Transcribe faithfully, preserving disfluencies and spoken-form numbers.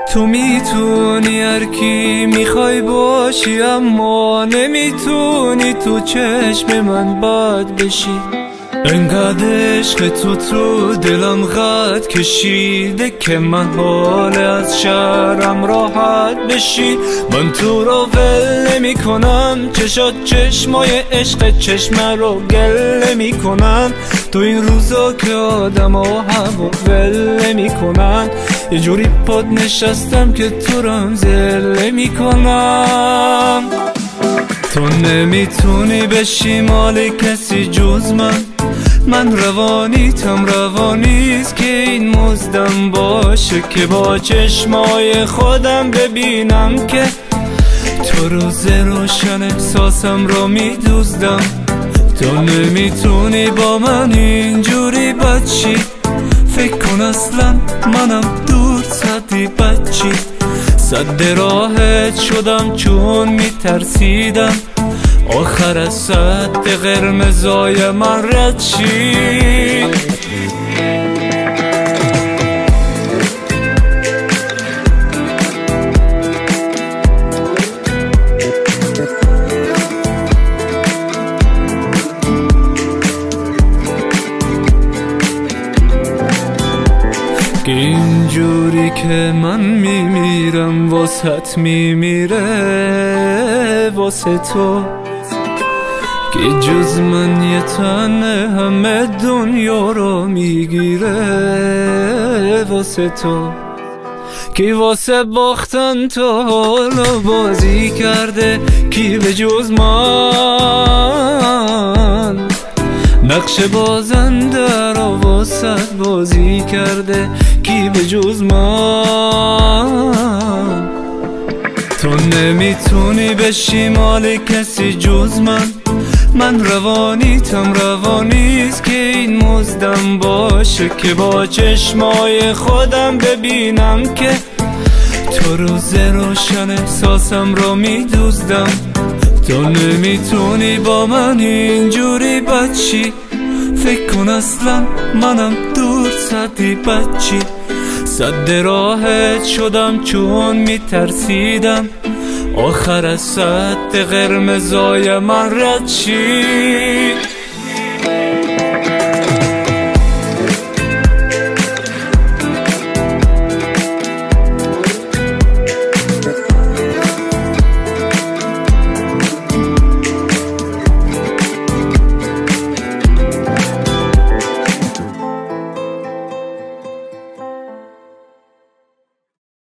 تو میتونی هر کی میخوای باشی، اما نمیتونی تو چشم من بد بشی. انقدر عشق تو تو دلم خط کشیده که من حال از شرم راحت بشی. من تو رو ول نمی کنم، چشات چشمای عشق چشم رو گل نمی کنن. تو این روزا که آدم و هوا ول نمی کنن، یه جوری پاد نشستم که تو رم زل نمی کنم. تو نمیتونی بشی مال کسی جز من، من روانیتم روانیست که این مزدم باشه، که با چشمای خودم ببینم که تو روز روشن احساسم رو میدوزدم. تو نمیتونی با من اینجوری بچی، فکر کن اصلا منم دور صدی بچی. صد راحت شدم چون میترسیدم آخر از صد قرمزای من رد شی. اینجوری که من میمیرم واسط میمیره واسه تو، که جز من یه تنه همه دنیا رو میگیره واسه تو. کی واسه باختن تو حالا بازی کرده، کی به جز من نقش بازنده رو واسط بازی کرده، کی به جز من. تو نمیتونی بشی مال کسی جز من، من روانیتم روانیست که این مزدم باشه، که با چشمای خودم ببینم که تو روز روشن احساسم رو میدوزدم. تو نمیتونی با من اینجوری بچی، فکر کن اصلا منم دور صدی بچی. صد راحت شدم چون میترسیدم آخر از صد قرمزای من رد شی.